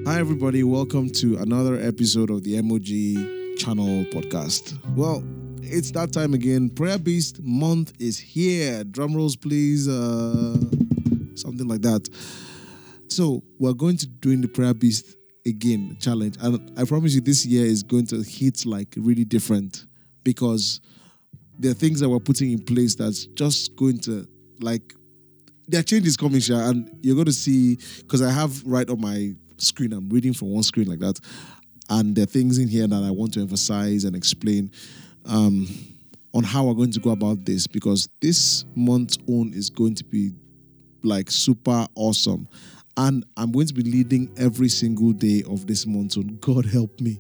Hi, everybody. Welcome to another episode of the MOG Channel podcast. Well, it's that time again. Prayer Beast month is here. Drum rolls, please. Something like that. So, we're going to doing the Prayer Beast again challenge. And I promise you, this year is going to hit like really different because there are things that we're putting in place that's just going to like, there are changes coming, Sha, and you're going to see, because I have right on my screen, I'm reading from one screen like that, and there are things in here that I want to emphasize and explain on how we're going to go about this, because this month's own is going to be like super awesome, and I'm going to be leading every single day of this month, so God help me.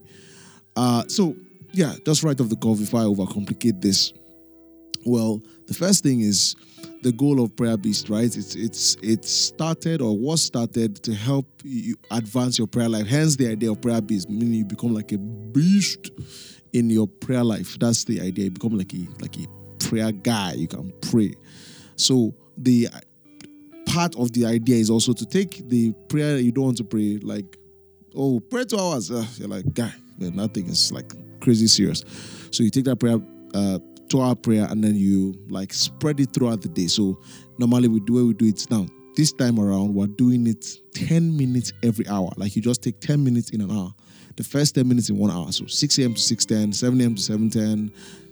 So yeah, just right off the cuff, if I overcomplicate this, well, the first thing is the goal of Prayer Beast, right? It's started or was started to help you advance your prayer life. Hence the idea of Prayer Beast, meaning you become like a beast in your prayer life. That's the idea. You become like a prayer guy. You can pray. So the part of the idea is also to take the prayer that you don't want to pray, like, oh, pray 2 hours. You're like, guy, man, that thing is like crazy serious. So you take that prayer, 2-hour prayer, and then you like spread it throughout the day. So normally we do it now. This time around, we're doing it 10 minutes every hour. Like you just take 10 minutes in an hour. The first 10 minutes in 1 hour. So 6 a.m. to 6:10, 7 a.m. to 7:10,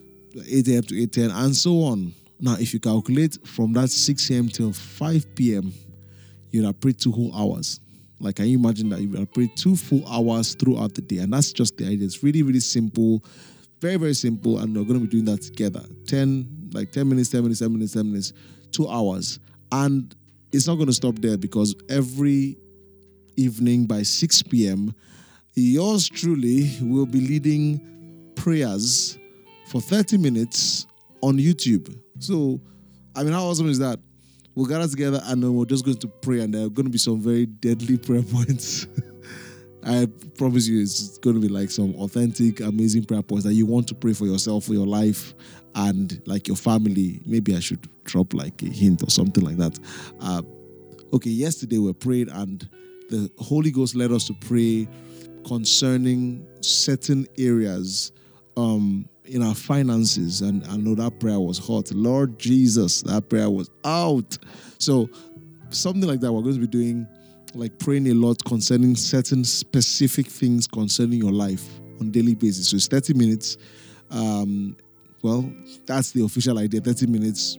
8 a.m. to 8:10, and so on. Now, if you calculate from that 6 a.m. till 5 p.m., you'll have prayed 2 whole hours. Like, can you imagine that? You'll have prayed 2 full hours throughout the day. And that's just the idea. It's really, really simple. Very, very simple, and we're going to be doing that together. 10 minutes, 10 minutes, 10 minutes, 10 minutes, 2 hours. And it's not going to stop there, because every evening by 6 p.m., yours truly will be leading prayers for 30 minutes on YouTube. So, I mean, how awesome is that? We'll gather together and then we're just going to pray, and there are going to be some very deadly prayer points. I promise you, it's going to be like some authentic, amazing prayer points that you want to pray for yourself, for your life, and like your family. Maybe I should drop like a hint or something like that. Okay, yesterday we prayed, and the Holy Ghost led us to pray concerning certain areas in our finances, and I know that prayer was hot. Lord Jesus, that prayer was out. So something like that we're going to be doing, like praying a lot concerning certain specific things concerning your life on a daily basis. So it's 30 minutes. Well, that's the official idea, 30 minutes.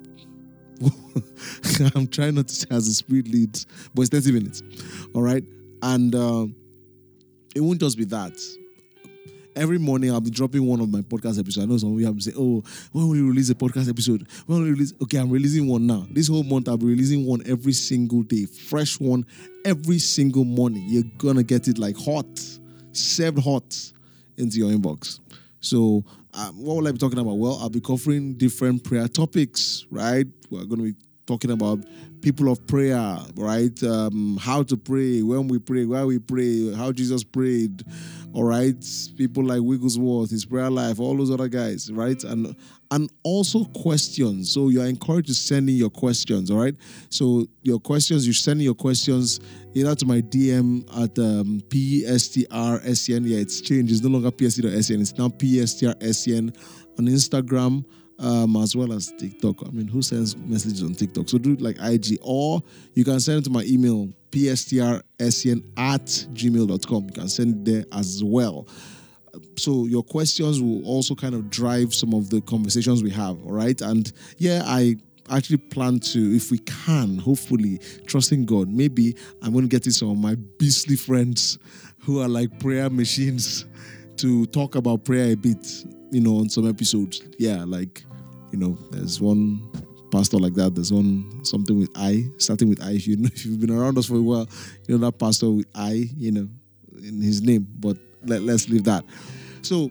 I'm trying not to say as the Spirit leads, but it's 30 minutes. All right? And it won't just be that. Every morning, I'll be dropping one of my podcast episodes. I know some of you have to say, oh, when will you release a podcast episode? When will you release? Okay, I'm releasing one now. This whole month, I'll be releasing one every single day. Fresh one every single morning. You're going to get it like hot, served hot into your inbox. So what will I be talking about? Well, I'll be covering different prayer topics, right? We're going to be talking about people of prayer, right? How to pray, when we pray, why we pray, how Jesus prayed, all right? People like Wigglesworth, his prayer life, all those other guys, right? And also questions. So you're encouraged to send in your questions, all right? So your questions, you send in your questions either to my DM at PSTRSN. Yeah, it's changed. It's no longer PST.SN. It's now PSTRSN on Instagram. As well as TikTok. I mean, who sends messages on TikTok? So do it like IG, or you can send it to my email, pstrsn@gmail.com. You can send it there as well. So your questions will also kind of drive some of the conversations we have, all right? And yeah, I actually plan to, if we can, hopefully, trusting God, maybe I'm going to get in some of my beastly friends who are like prayer machines to talk about prayer a bit, on some episodes. Yeah, like, there's one pastor like that. There's one, something with I, starting with I. If you've been around us for a while, that pastor with I, in his name. But let's leave that. So,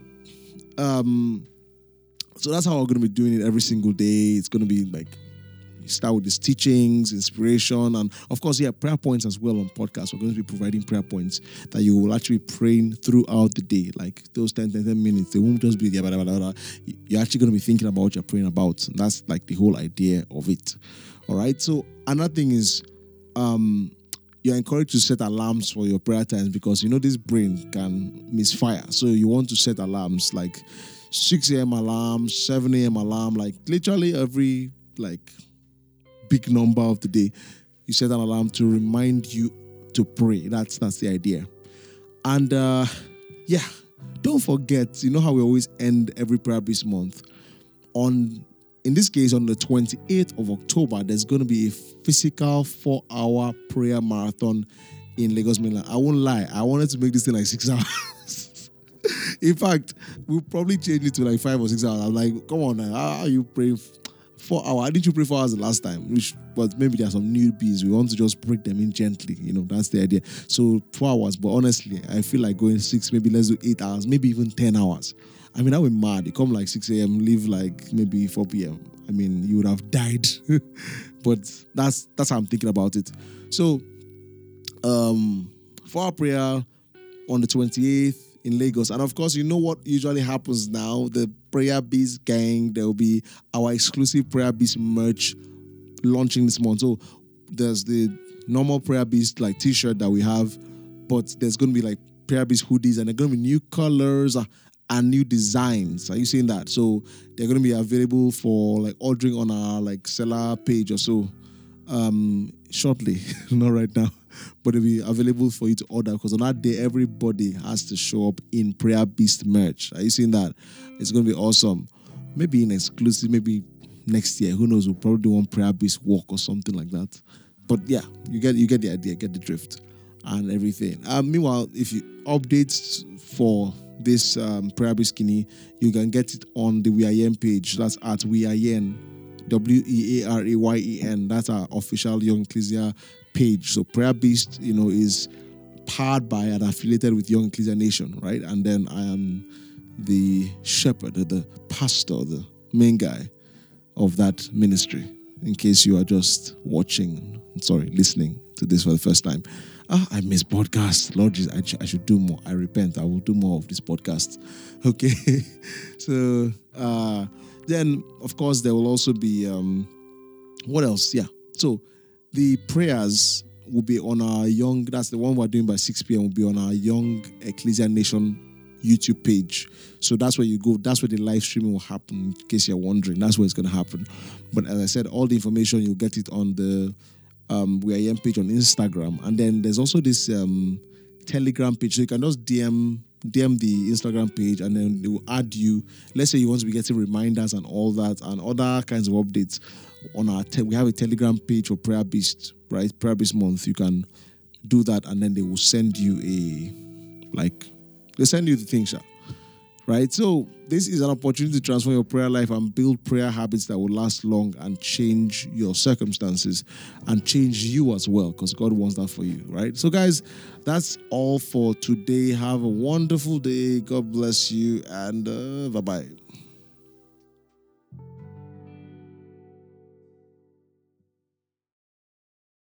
so that's how we're going to be doing it every single day. It's going to be like, you start with these teachings, inspiration, and of course, prayer points as well on podcasts. We're going to be providing prayer points that you will actually be praying throughout the day. Like those 10 minutes, they won't just be there. You're actually going to be thinking about what you're praying about. And that's like the whole idea of it. All right. So another thing is, you're encouraged to set alarms for your prayer times because this brain can misfire. So you want to set alarms like 6 a.m. alarm, 7 a.m. alarm, like literally every big number of the day. You set an alarm to remind you to pray. That's the idea. And don't forget, how we always end every Prayer Beast month. In this case, on the 28th of October, there's going to be a physical 4-hour prayer marathon in Lagos Mainland. I won't lie, I wanted to make this thing like 6 hours. In fact, we'll probably change it to like 5 or 6 hours. I'm like, come on now, how are you praying 4 hours? How did you pray 4 hours the last time? But maybe there are some newbies. We want to just break them in gently. That's the idea. So 4 hours. But honestly, I feel like going 6, maybe let's do 8 hours, maybe even 10 hours. I mean, that would be mad. You come like 6 a.m., leave like maybe 4 p.m. I mean, you would have died. But that's how I'm thinking about it. So, for our prayer on the 28th in Lagos. And of course, you know what usually happens now? The Prayer Beast gang, there will be our exclusive Prayer Beast merch launching this month. So there's the normal Prayer Beast like t-shirt that we have, but there's going to be like Prayer Beast hoodies, and they're going to be new colors and new designs. Are you seeing that? So they're going to be available for like ordering on our like seller page or so shortly. Not right now, but it'll be available for you to order, because on that day everybody has to show up in Prayer Beast merch. Are you seeing that? It's going to be awesome. Maybe in exclusive, maybe next year, who knows, we'll probably do one Prayer Beast walk or something like that. But yeah, you get the idea, get the drift and everything. Meanwhile, if you updates for this Prayer Beast skinny, you can get it on the Weayen page. That's at Weayen, WEARAYEN. That's our official Young Ecclesia page. So Prayer Beast, is powered by and affiliated with Young Ecclesia Nation, right? And then I am the shepherd, the pastor, the main guy of that ministry. In case you are just listening to this for the first time. I miss podcasts. Lord Jesus, I should do more. I repent. I will do more of this podcast. Okay. So, then, of course, there will also be, what else? Yeah. So, the prayers will be on our that's the one we're doing by 6 p.m. will be on our Young Ecclesia Nation YouTube page. So that's where you go. That's where the live streaming will happen, in case you're wondering. That's where it's going to happen. But as I said, all the information, you'll get it on the Weayen page on Instagram. And then there's also this Telegram page. So you can just DM the Instagram page, and then they will add you. Let's say you want to be getting reminders and all that and other kinds of updates on our we have a Telegram page for Prayer Beast, right? Prayer Beast month. You can do that, and then they will send you they send you the thing, right? So this is an opportunity to transform your prayer life and build prayer habits that will last long and change your circumstances and change you as well, because God wants that for you, right? So guys, that's all for today. Have a wonderful day. God bless you, and bye-bye.